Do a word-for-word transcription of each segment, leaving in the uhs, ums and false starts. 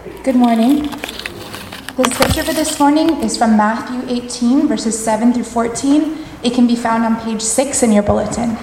Good morning. The scripture for this morning is from Matthew eighteen, verses seven through fourteen. It can be found on page six in your bulletin.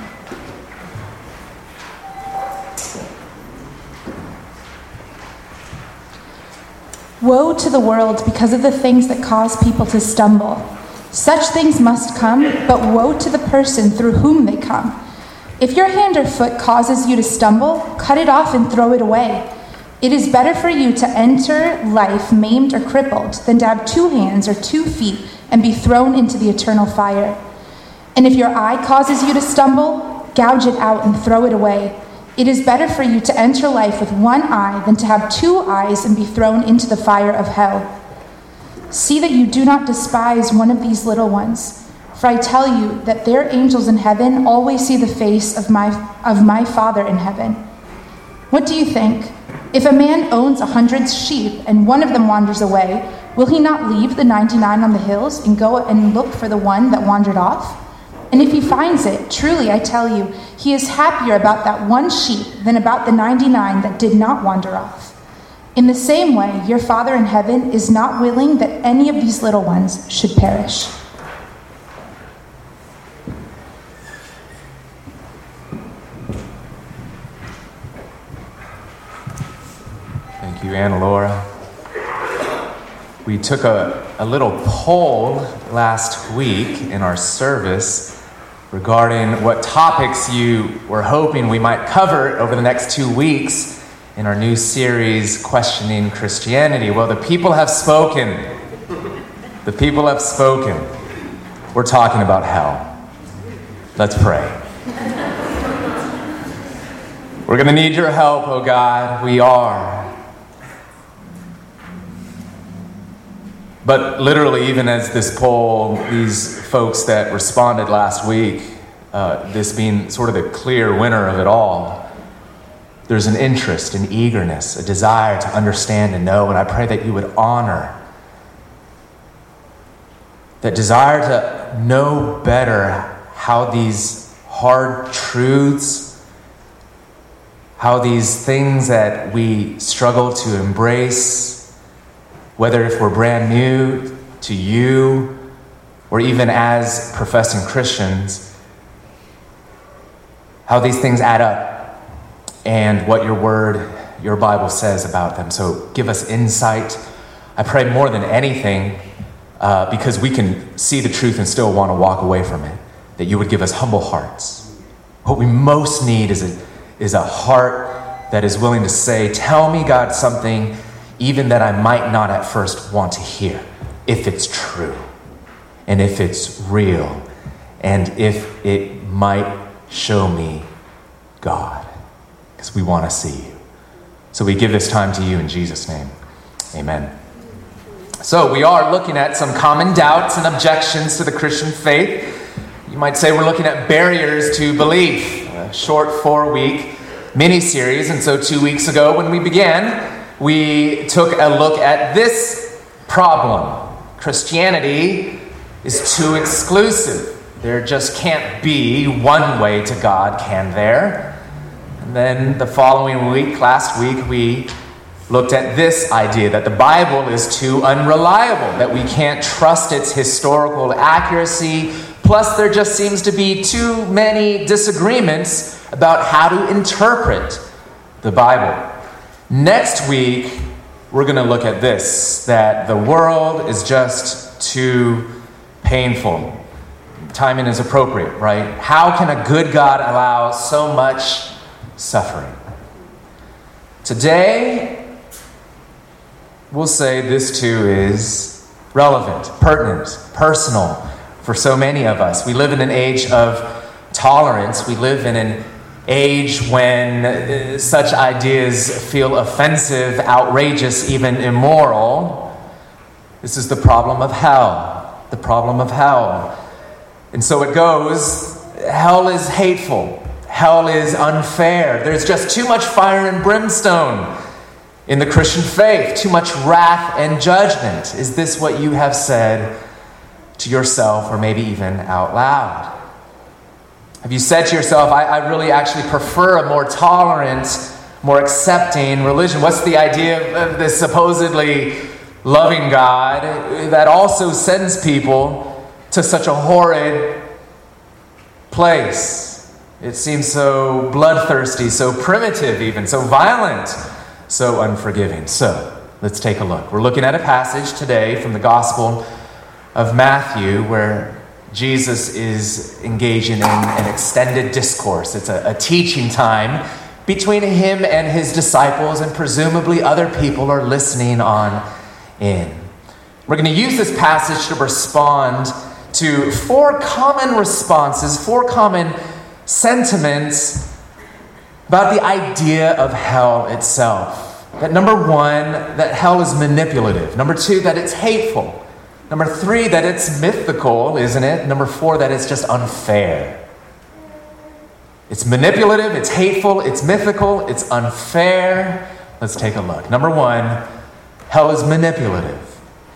Woe to the world because of the things that cause people to stumble. Such things must come, but woe to the person through whom they come. If your hand or foot causes you to stumble, cut it off and throw it away. It is better for you to enter life maimed or crippled than to have two hands or two feet and be thrown into the eternal fire. And if your eye causes you to stumble, gouge it out and throw it away. It is better for you to enter life with one eye than to have two eyes and be thrown into the fire of hell. See that you do not despise one of these little ones, for I tell you that their angels in heaven always see the face of my of my Father in heaven. What do you think? If a man owns a hundred sheep and one of them wanders away, will he not leave the ninety-nine on the hills and go and look for the one that wandered off? And if he finds it, truly I tell you, he is happier about that one sheep than about the ninety-nine that did not wander off. In the same way, your Father in heaven is not willing that any of these little ones should perish. Thank you, Anna Laura. We took a, a little poll last week in our service regarding what topics you were hoping we might cover over the next two weeks in our new series, Questioning Christianity. Well, the people have spoken. The people have spoken. We're talking about hell. Let's pray. We're going to need your help, oh God. We are. But literally, even as this poll, these folks that responded last week, uh, this being sort of the clear winner of it all, there's an interest, an eagerness, a desire to understand and know, and I pray that you would honor that desire to know better how these hard truths, how these things that we struggle to embrace, whether if we're brand new to you or even as professing Christians, how these things add up and what your word, your Bible says about them. So give us insight. I pray more than anything, uh, because we can see the truth and still want to walk away from it, that you would give us humble hearts. What we most need is a, is a heart that is willing to say, tell me, God, something even that I might not at first want to hear, if it's true, and if it's real, and if it might show me God, because we want to see you. So we give this time to you in Jesus' name. Amen. So we are looking at some common doubts and objections to the Christian faith. You might say we're looking at barriers to belief, a short four-week mini-series. And so two weeks ago when we began, we took a look at this problem. Christianity is too exclusive. There just can't be one way to God, can there? And then the following week, last week, we looked at this idea that the Bible is too unreliable, that we can't trust its historical accuracy. Plus, there just seems to be too many disagreements about how to interpret the Bible. Next week, we're going to look at this, that the world is just too painful. Timing is appropriate, right? How can a good God allow so much suffering? Today, we'll say this too is relevant, pertinent, personal for so many of us. We live in an age of tolerance. We live in an age when uh, such ideas feel offensive, outrageous, even immoral. This is the problem of hell. The problem of hell. And so it goes, hell is hateful. Hell is unfair. There's just too much fire and brimstone in the Christian faith. Too much wrath and judgment. Is this what you have said to yourself or maybe even out loud? Have you said to yourself, I, I really actually prefer a more tolerant more accepting religion? What's the idea of this supposedly loving God that also sends people to such a horrid place? It seems so bloodthirsty, so primitive even, so violent, so unforgiving. So, let's take a look. We're looking at a passage today from the Gospel of Matthew where Jesus is engaging in an extended discourse. It's a, a teaching time between him and his disciples, and presumably other people are listening on in. We're going to use this passage to respond to four common responses, four common sentiments about the idea of hell itself. That number one, that hell is manipulative. Number two, that it's hateful. Number three, that it's mythical, isn't it? Number four, that it's just unfair. It's manipulative, it's hateful, it's mythical, it's unfair. Let's take a look. Number one, hell is manipulative.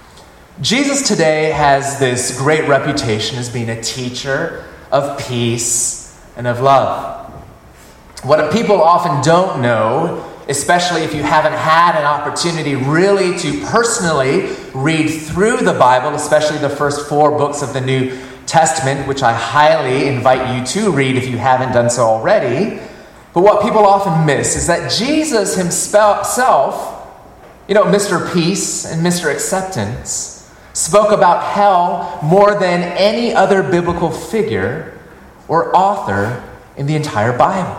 Jesus today has this great reputation as being a teacher of peace and of love. What people often don't know, especially if you haven't had an opportunity really to personally read through the Bible, especially the first four books of the New Testament, which I highly invite you to read if you haven't done so already. But what people often miss is that Jesus himself, you know, Mister Peace and Mister Acceptance, spoke about hell more than any other biblical figure or author in the entire Bible.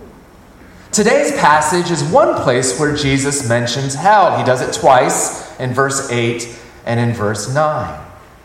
Today's passage is one place where Jesus mentions hell. He does it twice in verse eight and in verse nine.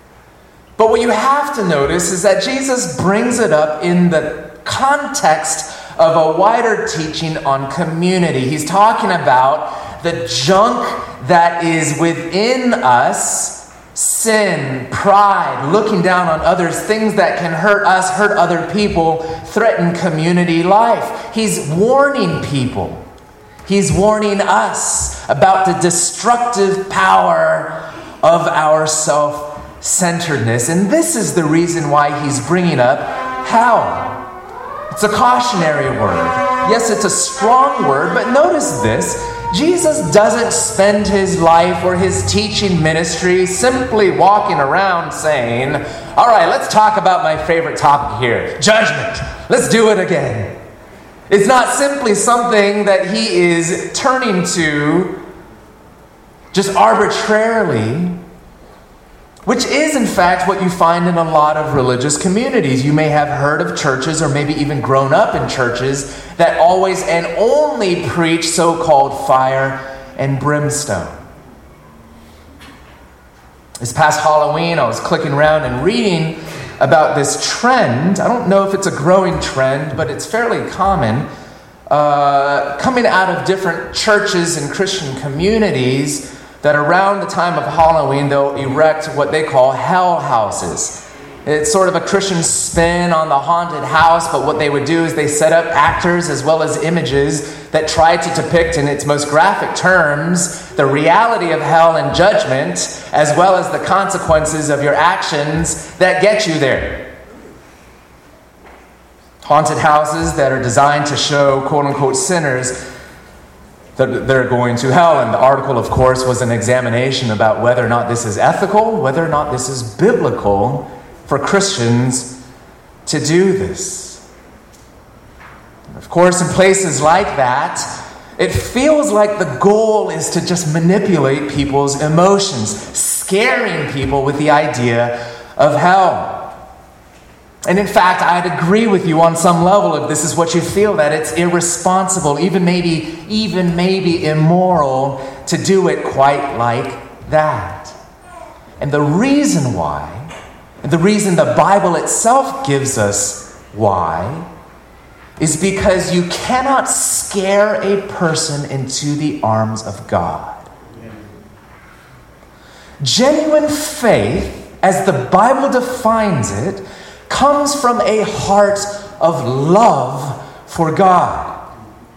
But what you have to notice is that Jesus brings it up in the context of a wider teaching on community. He's talking about the junk that is within us, sin, pride, looking down on others, things that can hurt us, hurt other people, threaten community life. He's warning people. He's warning us about the destructive power of our self-centeredness. And this is the reason why he's bringing up hell. It's a cautionary word. Yes, it's a strong word, but notice this. Jesus doesn't spend his life or his teaching ministry simply walking around saying, all right, let's talk about my favorite topic here, judgment. Let's do it again. It's not simply something that he is turning to just arbitrarily, which is in fact what you find in a lot of religious communities. You may have heard of churches or maybe even grown up in churches that always and only preach so-called fire and brimstone. This past Halloween, I was clicking around and reading about this trend. I don't know if it's a growing trend, but it's fairly common, uh, coming out of different churches and Christian communities, that around the time of Halloween, they'll erect what they call hell houses. It's sort of a Christian spin on the haunted house, but what they would do is they set up actors as well as images that try to depict in its most graphic terms the reality of hell and judgment, as well as the consequences of your actions that get you there. Haunted houses that are designed to show quote-unquote sinners that they're going to hell. And the article, of course, was an examination about whether or not this is ethical, whether or not this is biblical for Christians to do this. Of course, in places like that, it feels like the goal is to just manipulate people's emotions, scaring people with the idea of hell. And in fact, I'd agree with you on some level if this is what you feel, that it's irresponsible, even maybe, even maybe immoral to do it quite like that. And the reason why, and the reason the Bible itself gives us why, is because you cannot scare a person into the arms of God. Genuine faith, as the Bible defines it, comes from a heart of love for God.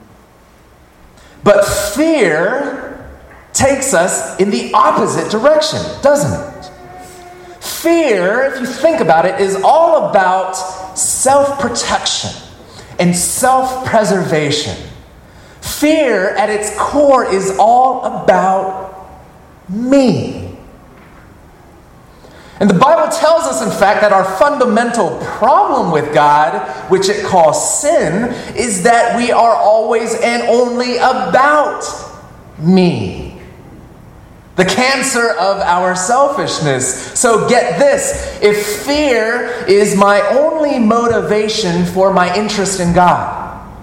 But fear takes us in the opposite direction, doesn't it? Fear, if you think about it, is all about self-protection and self-preservation. Fear at its core is all about me. And the Bible tells us, in fact, that our fundamental problem with God, which it calls sin, is that we are always and only about me. The cancer of our selfishness. So get this, if fear is my only motivation for my interest in God,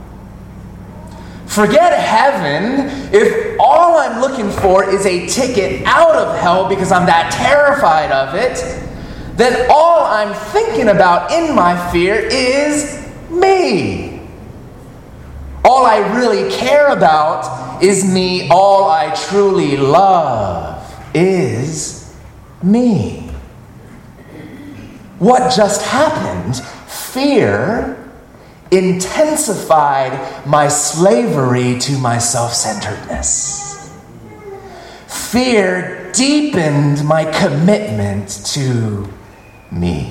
forget heaven if all I'm looking for is a ticket out of hell because I'm that terrified of it, then all I'm thinking about in my fear is me. All I really care about is me. All I truly love is me. What just happened? Fear intensified my slavery to my self-centeredness. Fear deepened my commitment to me.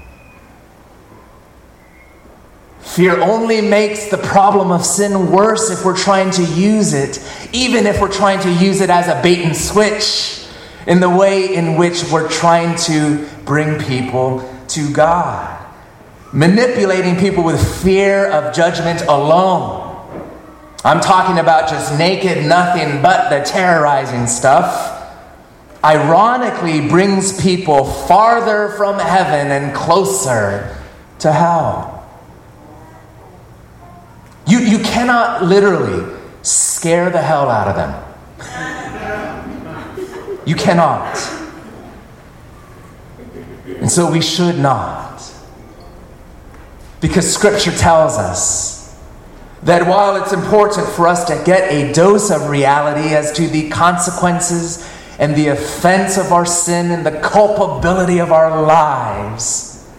Fear only makes the problem of sin worse if we're trying to use it, even if we're trying to use it as a bait and switch in the way in which we're trying to bring people to God. Manipulating people with fear of judgment alone. I'm talking about just naked, nothing but the terrorizing stuff. Ironically brings people farther from heaven and closer to hell. You, you cannot literally scare the hell out of them. You cannot. And so we should not. Because Scripture tells us that while it's important for us to get a dose of reality as to the consequences and the offense of our sin and the culpability of our lives,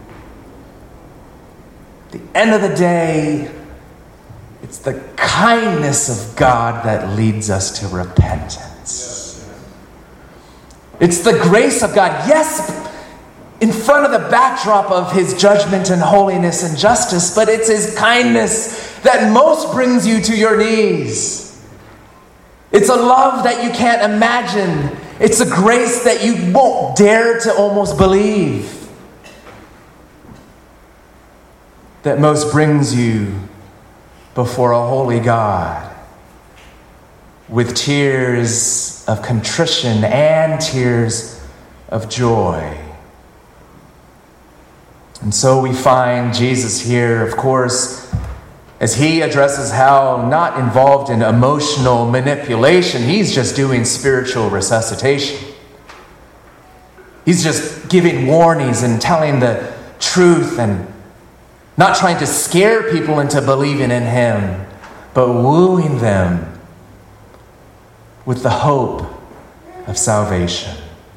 at the end of the day, it's the kindness of God that leads us to repentance. It's the grace of God, yes, in front of the backdrop of His judgment and holiness and justice, but it's His kindness that most brings you to your knees. It's a love that you can't imagine. It's a grace that you won't dare to almost believe, that most brings you before a holy God with tears of contrition and tears of joy. And so we find Jesus here, of course, as He addresses hell, not involved in emotional manipulation. He's just doing spiritual resuscitation. He's just giving warnings and telling the truth and not trying to scare people into believing in Him, but wooing them with the hope of salvation.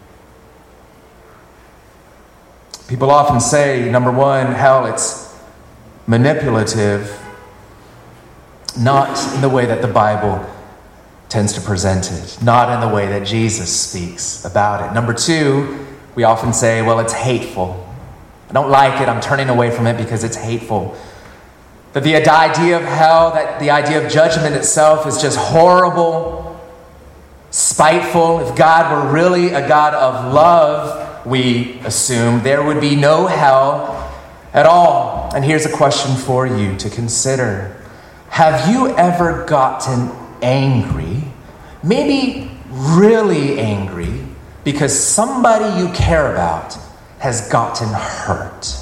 People often say, number one, hell, it's manipulative, not in the way that the Bible tends to present it, not in the way that Jesus speaks about it. Number two, we often say, well, it's hateful. I don't like it. I'm turning away from it because it's hateful. That the idea of hell, that the idea of judgment itself is just horrible, spiteful. If God were really a God of love, we assume there would be no hell at all. And here's a question for you to consider. Have you ever gotten angry, maybe really angry, because somebody you care about has gotten hurt?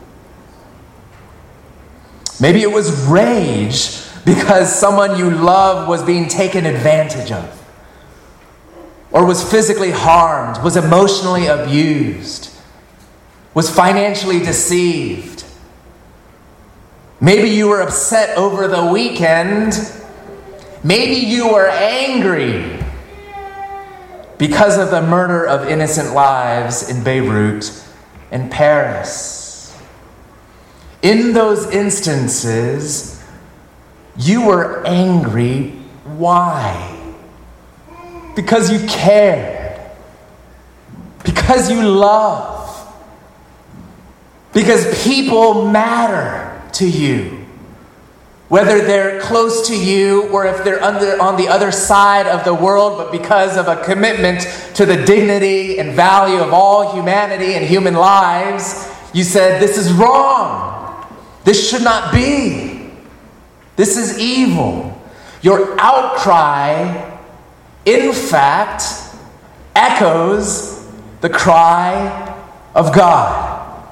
Maybe it was rage because someone you love was being taken advantage of, or was physically harmed, was emotionally abused, was financially deceived. Maybe you were upset over the weekend. Maybe you were angry because of the murder of innocent lives in Beirut and Paris. In those instances, you were angry. Why? Because you cared. Because you love. Because people matter to you. whether they're close to you or if they're under, on the other side of the world, but because of a commitment to the dignity and value of all humanity and human lives, you said, this is wrong. This should not be. This is evil. Your outcry, in fact, echoes the cry of God.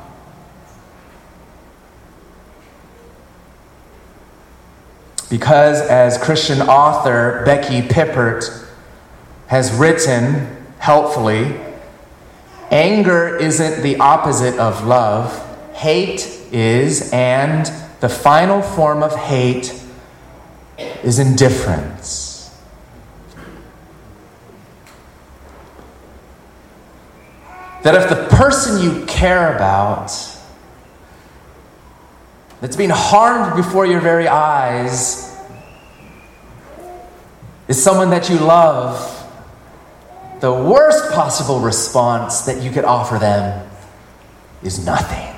Because as Christian author Becky Pippert has written helpfully, anger isn't the opposite of love. Hate is, and the final form of hate is indifference. That if the person you care about that's being harmed before your very eyes is someone that you love, the worst possible response that you could offer them is nothing.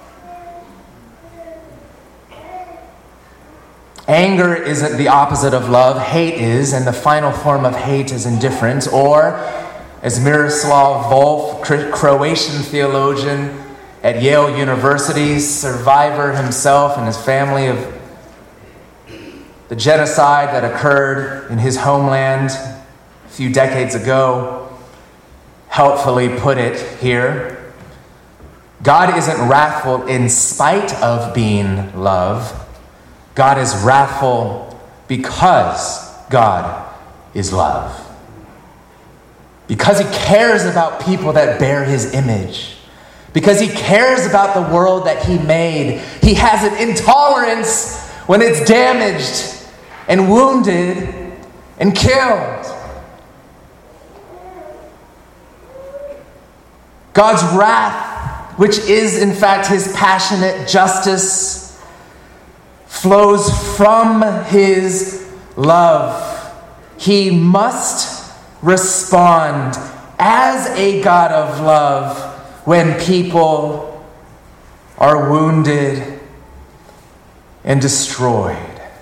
Anger isn't the opposite of love. Hate is, and the final form of hate is indifference. Or, as Miroslav Volf, Croatian theologian at Yale University, survivor himself and his family of the genocide that occurred in his homeland a few decades ago, helpfully put it here. God isn't wrathful in spite of being love. God is wrathful because God is love. Because he cares about people that bear his image. Because he cares about the world that he made. He has an intolerance when it's damaged and wounded and killed. God's wrath, which is in fact his passionate justice, flows from his love. He must respond as a God of love when people are wounded and destroyed.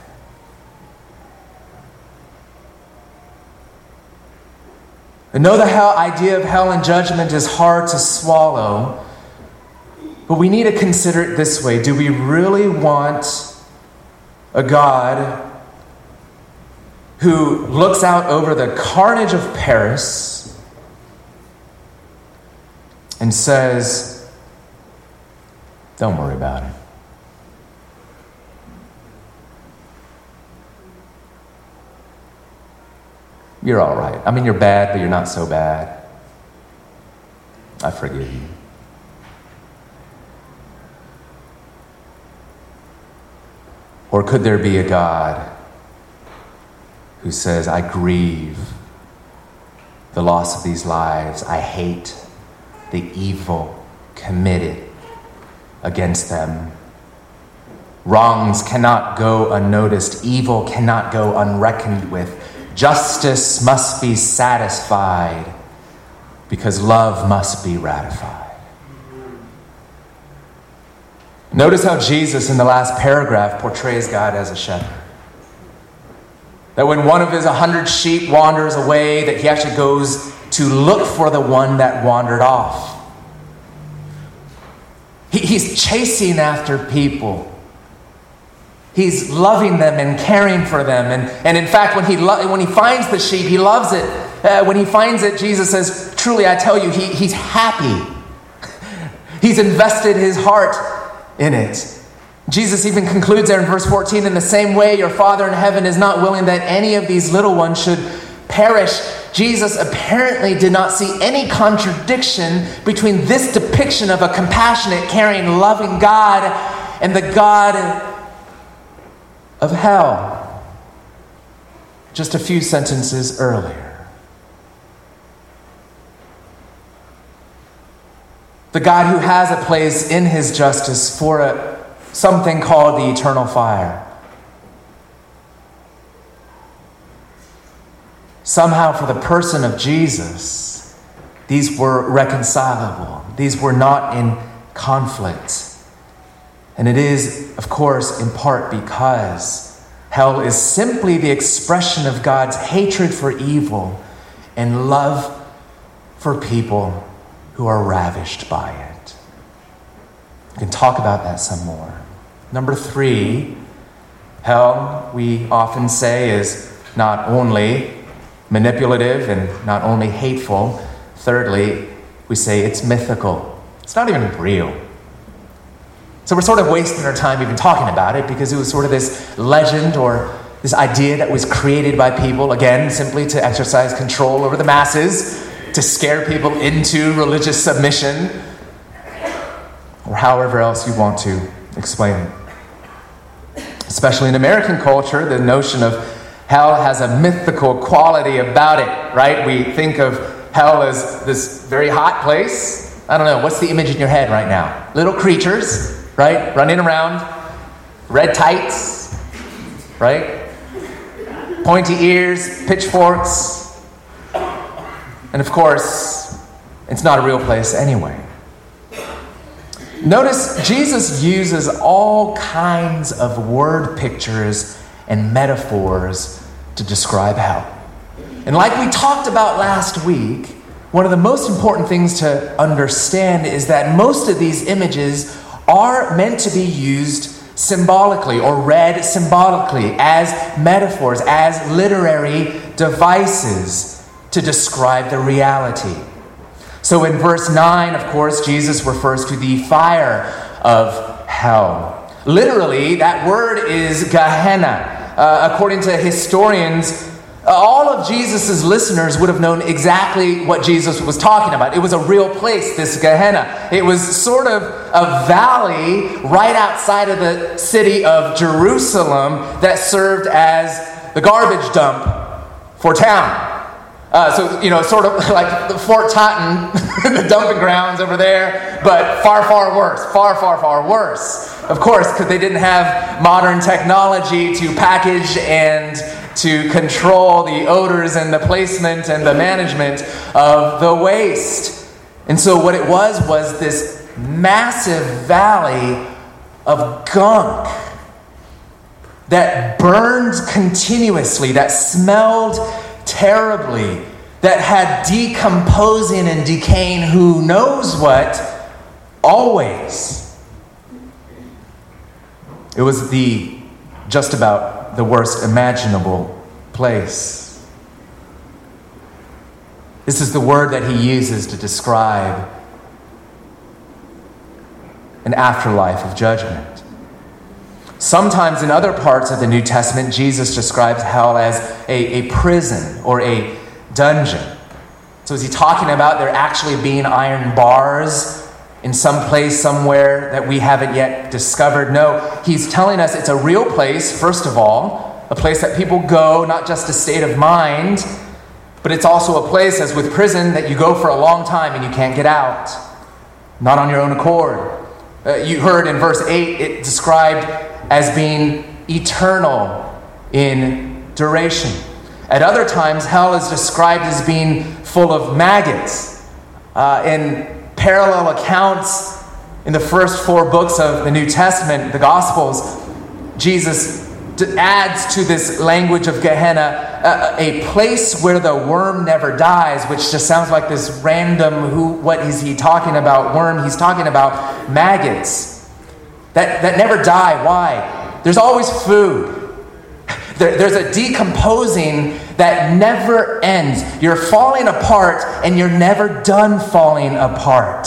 I know the hell idea of hell and judgment is hard to swallow, but we need to consider it this way. Do we really want a God who looks out over the carnage of Paris and says, don't worry about it? You're all right. I mean, you're bad, but you're not so bad. I forgive you. Or could there be a God who says, I grieve the loss of these lives. I hate the evil committed against them. Wrongs cannot go unnoticed. Evil cannot go unreckoned with. Justice must be satisfied because love must be ratified. Notice how Jesus in the last paragraph portrays God as a shepherd. That when one of his a hundred sheep wanders away, that he actually goes to look for the one that wandered off. He, he's chasing after people. He's loving them and caring for them. And, and in fact, when he lo- when he finds the sheep, he loves it. Uh, when he finds it, Jesus says, truly, I tell you, he, he's happy. He's invested his heart in it. Jesus even concludes there in verse fourteen, in the same way, your Father in heaven is not willing that any of these little ones should perish. Jesus apparently did not see any contradiction between this depiction of a compassionate, caring, loving God and the God of hell. Just a few sentences earlier. The God who has a place in his justice for a, something called the eternal fire. Somehow for the person of Jesus, these were reconcilable. These were not in conflict. And it is, of course, in part because Hell is simply the expression of God's hatred for evil and love for people who are ravished by it. We can talk about that some more. Number three, hell, we often say, is not only manipulative and not only hateful. Thirdly, we say it's mythical. It's not even real. So we're sort of wasting our time even talking about it because it was sort of this legend or this idea that was created by people, again, simply to exercise control over the masses, to scare people into religious submission, or however else you want to explain it. Especially in American culture, the notion of hell has a mythical quality about it, right? We think of hell as this very hot place. I don't know, what's the image in your head right now? Little creatures, right? Running around, red tights, right? Pointy ears, pitchforks. And of course, it's not a real place anyway. Notice Jesus uses all kinds of word pictures and metaphors to describe hell. And like we talked about last week, one of the most important things to understand is that most of these images are meant to be used symbolically or read symbolically as metaphors, as literary devices to describe the reality. So in verse nine, of course, Jesus refers to the fire of hell. Literally, that word is Gehenna. Uh, according to historians, all of Jesus' listeners would have known exactly what Jesus was talking about. It was a real place, this Gehenna. It was sort of a valley right outside of the city of Jerusalem that served as the garbage dump for town. Uh, so, you know, sort of like the Fort Totten, the dumping grounds over there, but far, far worse. Far, far, far worse. Of course, because they didn't have modern technology to package and to control the odors and the placement and the management of the waste. And so what it was was this massive valley of gunk that burned continuously, that smelled terribly, that had decomposing and decaying who knows what always. It was the just about the worst imaginable place. This is the word that he uses to describe an afterlife of judgment. Sometimes in other parts of the New Testament, Jesus describes hell as a, a prison or a dungeon. So is he talking about there actually being iron bars in some place somewhere that we haven't yet discovered? No, he's telling us it's a real place, first of all, a place that people go, not just a state of mind, but it's also a place, as with prison, that you go for a long time and you can't get out, not on your own accord. Uh, you heard in verse eight, it described as being eternal in duration. At other times, hell is described as being full of maggots. Uh, in parallel accounts in the first four books of the New Testament, the Gospels, Jesus adds to this language of Gehenna a, a place where the worm never dies, which just sounds like this random, who, what is he talking about? Worm, he's talking about maggots that, that never die. Why? There's always food. There, there's a decomposing that never ends. You're falling apart and you're never done falling apart.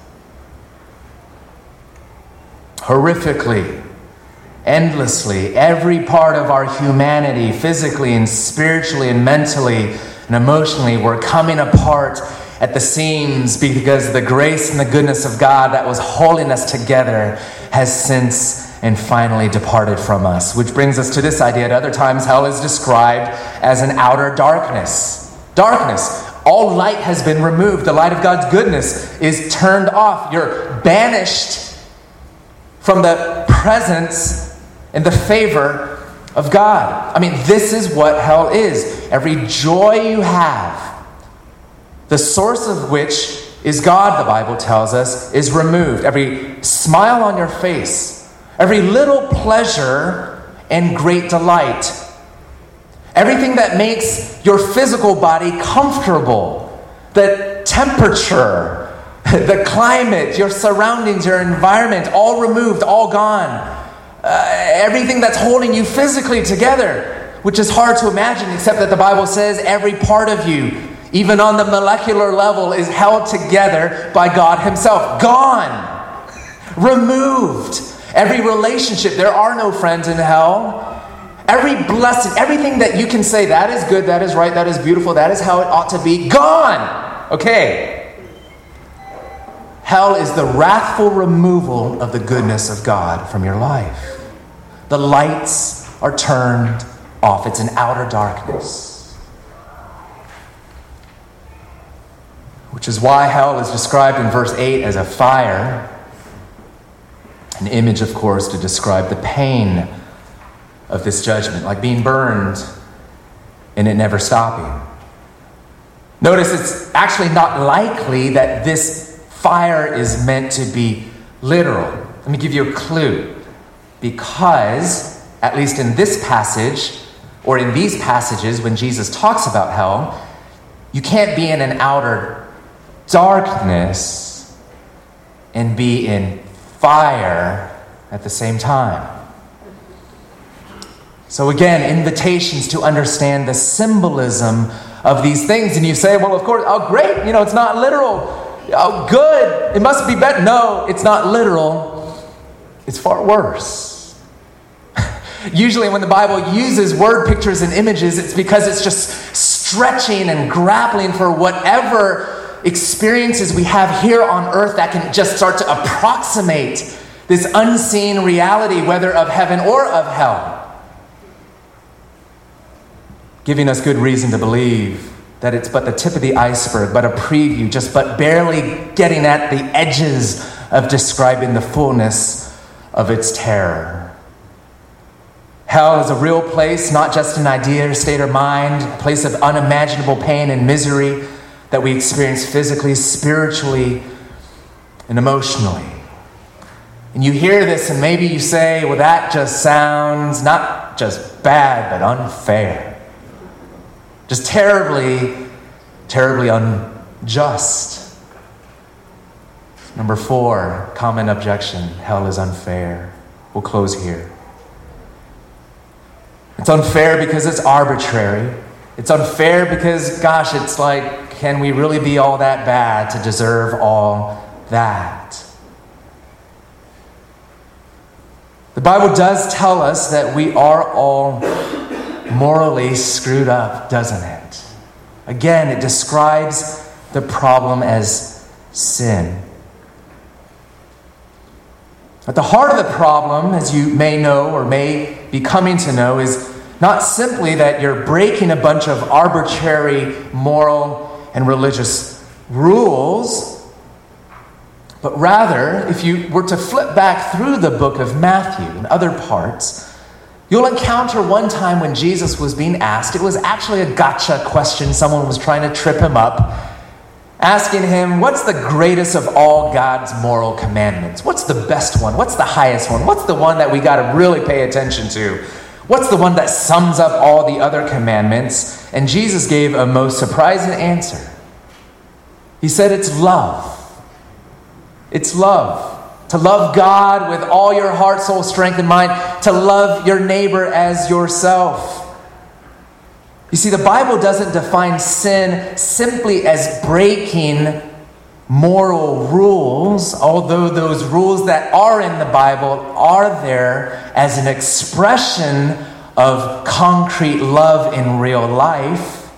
Horrifically, endlessly, every part of our humanity, physically and spiritually and mentally and emotionally, we're coming apart at the seams because the grace and the goodness of God that was holding us together has since and finally departed from us. Which brings us to this idea. At other times, hell is described as an outer darkness. Darkness. All light has been removed. The light of God's goodness is turned off. You're banished from the presence and the favor of God. I mean, this is what hell is. Every joy you have, the source of which is God, the Bible tells us, is removed. Every smile on your face, every little pleasure and great delight. Everything that makes your physical body comfortable, the temperature, the climate, your surroundings, your environment, all removed, all gone. Uh, everything that's holding you physically together, which is hard to imagine, except that the Bible says every part of you, even on the molecular level, is held together by God himself. Gone. Removed. Every relationship. There are no friends in hell. Every blessing, everything that you can say, that is good, that is right, that is beautiful, that is how it ought to be, gone. Okay. Hell is the wrathful removal of the goodness of God from your life. The lights are turned off. It's an outer darkness. Which is why hell is described in verse eight as a fire. An image, of course, to describe the pain of this judgment, like being burned and it never stopping. Notice it's actually not likely that this fire is meant to be literal. Let me give you a clue. Because, at least in this passage, or in these passages when Jesus talks about hell, you can't be in an outer darkness and be in fire at the same time. So again, invitations to understand the symbolism of these things. And you say, well, of course, oh, great, you know, it's not literal. Oh, good, it must be better. No, it's not literal. It's far worse. Usually when the Bible uses word pictures and images, it's because it's just stretching and grappling for whatever experiences we have here on earth that can just start to approximate this unseen reality, whether of heaven or of hell. Giving us good reason to believe that it's but the tip of the iceberg, but a preview, just but barely getting at the edges of describing the fullness of its terror. Hell is a real place, not just an idea or state or mind, a place of unimaginable pain and misery that we experience physically, spiritually, and emotionally. And you hear this and maybe you say, well, that just sounds not just bad, but unfair. Just terribly, terribly unjust. Number four, common objection. Hell is unfair. We'll close here. It's unfair because it's arbitrary. It's unfair because, gosh, it's like, can we really be all that bad to deserve all that? The Bible does tell us that we are all morally screwed up, doesn't it? Again, it describes the problem as sin. At the heart of the problem, as you may know or may be coming to know, is not simply that you're breaking a bunch of arbitrary moral and religious rules, but rather, if you were to flip back through the book of Matthew and other parts, you'll encounter one time when Jesus was being asked, it was actually a gotcha question, someone was trying to trip him up, asking him, what's the greatest of all God's moral commandments? What's the best one? What's the highest one? What's the one that we got to really pay attention to? What's the one that sums up all the other commandments? And Jesus gave a most surprising answer. He said it's love. It's love. To love God with all your heart, soul, strength, and mind. To love your neighbor as yourself. You see, the Bible doesn't define sin simply as breaking moral rules, although those rules that are in the Bible are there as an expression of concrete love in real life.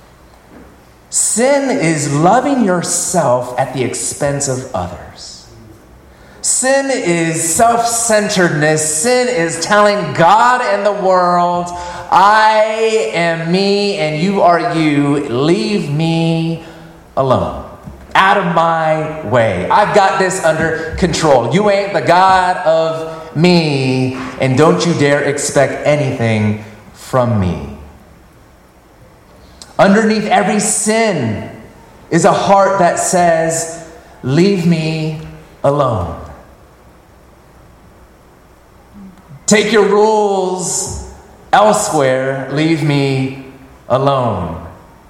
Sin is loving yourself at the expense of others. Sin is self-centeredness. Sin is telling God and the world, I am me and you are you. Leave me alone. Out of my way. I've got this under control. You ain't the God of me, and don't you dare expect anything from me. Underneath every sin is a heart that says, leave me alone. Take your rules elsewhere. Leave me alone.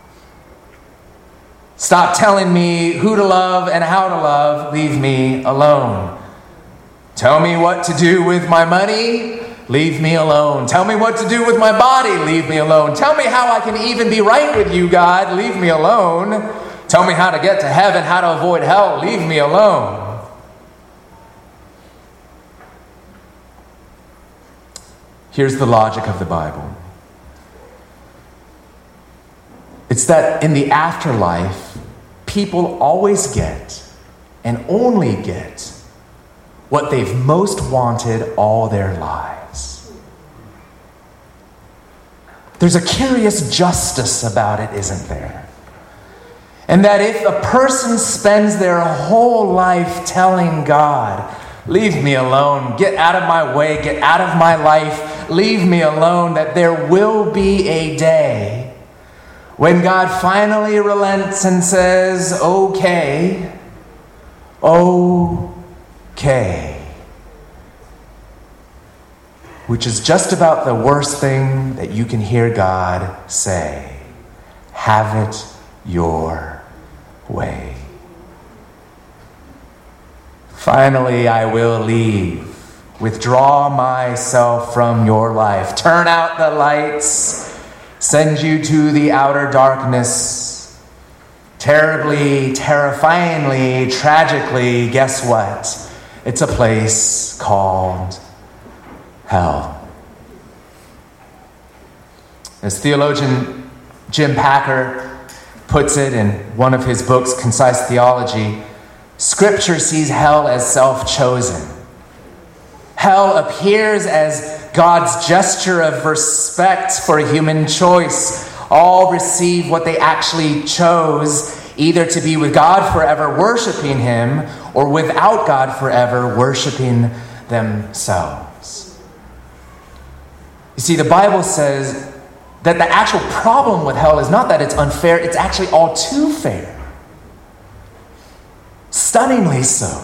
Stop telling me who to love and how to love. Leave me alone. Tell me what to do with my money. Leave me alone. Tell me what to do with my body. Leave me alone. Tell me how I can even be right with you, God. Leave me alone. Tell me how to get to heaven, how to avoid hell. Leave me alone. Here's the logic of the Bible. It's that in the afterlife, people always get and only get what they've most wanted all their lives. There's a curious justice about it, isn't there? And that if a person spends their whole life telling God, leave me alone, get out of my way, get out of my life, leave me alone, that there will be a day when God finally relents and says, okay, okay. Which is just about the worst thing that you can hear God say. Have it your way. Finally, I will leave. Withdraw myself from your life. Turn out the lights. Send you to the outer darkness. Terribly, terrifyingly, tragically, guess what? It's a place called hell. As theologian Jim Packer puts it in one of his books, Concise Theology, Scripture sees hell as self-chosen. Hell appears as God's gesture of respect for human choice. All receive what they actually chose, either to be with God forever worshiping him, or without God forever worshiping themselves. You see, the Bible says that the actual problem with hell is not that it's unfair, it's actually all too fair. Stunningly so.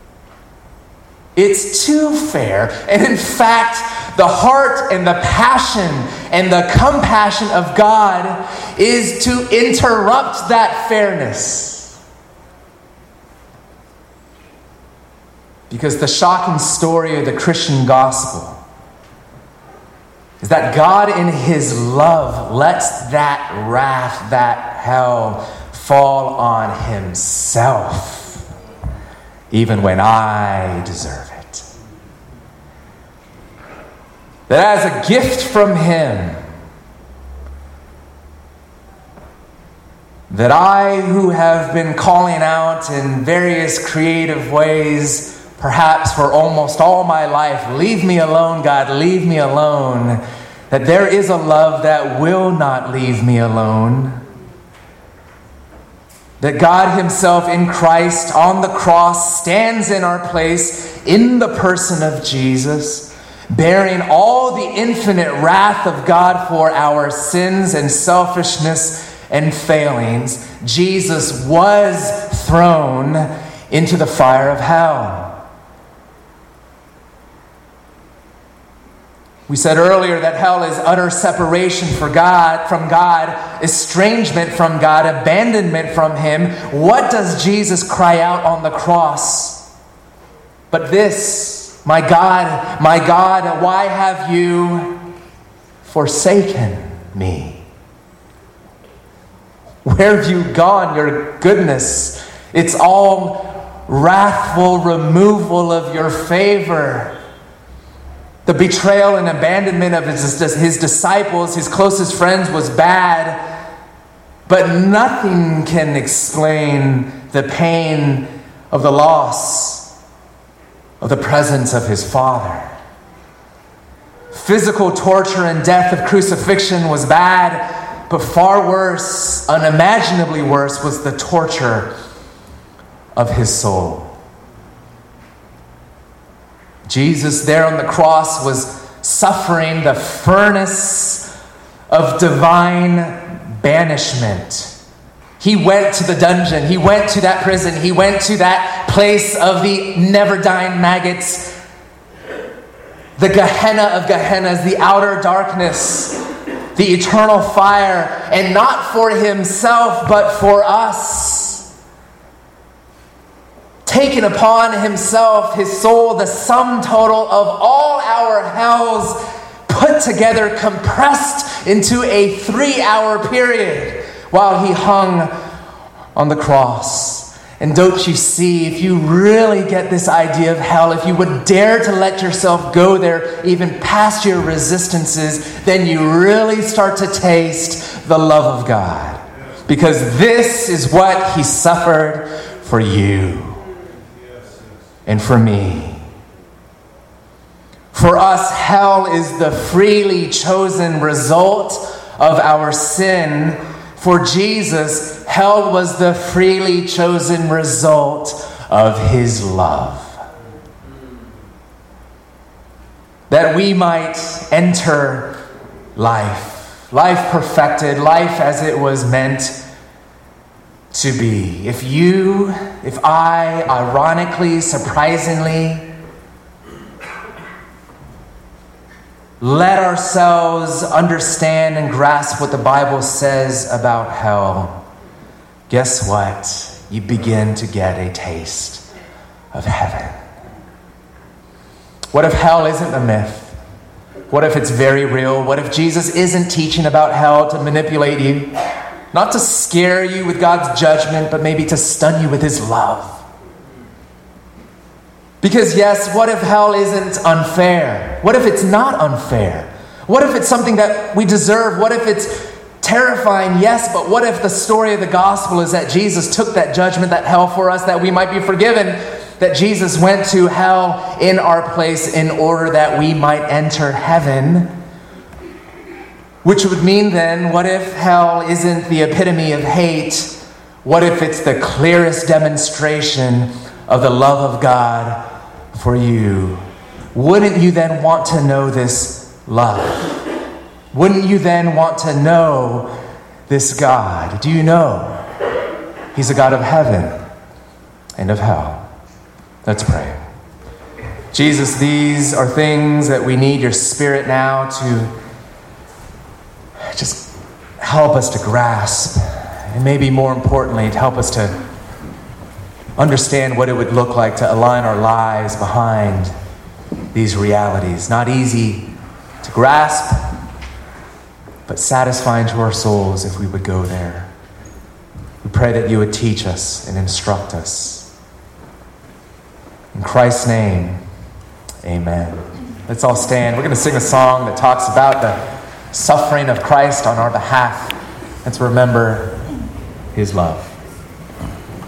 It's too fair. And in fact, the heart and the passion and the compassion of God is to interrupt that fairness. Because the shocking story of the Christian gospel is that God in his love lets that wrath, that hell, fall on himself, even when I deserve it. That as a gift from him, that I, who have been calling out in various creative ways, perhaps for almost all my life, leave me alone, God, leave me alone, that there is a love that will not leave me alone. That God himself in Christ on the cross stands in our place in the person of Jesus, bearing all the infinite wrath of God for our sins and selfishness and failings. Jesus was thrown into the fire of hell. We said earlier that hell is utter separation for God, from God, estrangement from God, abandonment from him. What does Jesus cry out on the cross? But this, my God, my God, why have you forsaken me? Where have you gone, your goodness? It's all wrathful removal of your favor. The betrayal and abandonment of his, his disciples, his closest friends, was bad. But nothing can explain the pain of the loss of the presence of his Father. Physical torture and death of crucifixion was bad, but far worse, unimaginably worse, was the torture of his soul. Jesus there on the cross was suffering the furnace of divine banishment. He went to the dungeon. He went to that prison. He went to that place of the never-dying maggots. the Gehenna of Gehennas, the outer darkness, the eternal fire, and not for himself, but for us. Taken upon himself, his soul, the sum total of all our hells, put together, compressed into a three-hour period while he hung on the cross. And don't you see, if you really get this idea of hell, if you would dare to let yourself go there, even past your resistances, then you really start to taste the love of God. Because this is what he suffered for you and for me. For us, hell is the freely chosen result of our sin. For Jesus, hell was the freely chosen result of his love. That we might enter life, life perfected, life as it was meant to be. If you, if I, ironically, surprisingly, let ourselves understand and grasp what the Bible says about hell, guess what? You begin to get a taste of heaven. What if hell isn't a myth? What if it's very real? What if Jesus isn't teaching about hell to manipulate you? Not to scare you with God's judgment, but maybe to stun you with his love. Because yes, what if hell isn't unfair? What if it's not unfair? What if it's something that we deserve? What if it's terrifying? Yes, but what if the story of the gospel is that Jesus took that judgment, that hell for us, that we might be forgiven, that Jesus went to hell in our place in order that we might enter heaven? Which would mean then, what if hell isn't the epitome of hate? What if it's the clearest demonstration of the love of God for you? Wouldn't you then want to know this love? Wouldn't you then want to know this God? Do you know he's a God of heaven and of hell? Let's pray. Jesus, these are things that we need your Spirit now to just help us to grasp, and maybe more importantly, to help us to understand what it would look like to align our lives behind these realities. Not easy to grasp, but satisfying to our souls if we would go there. We pray that you would teach us and instruct us. In Christ's name, amen. Let's all stand. We're going to sing a song that talks about the suffering of Christ on our behalf. Let's remember his love.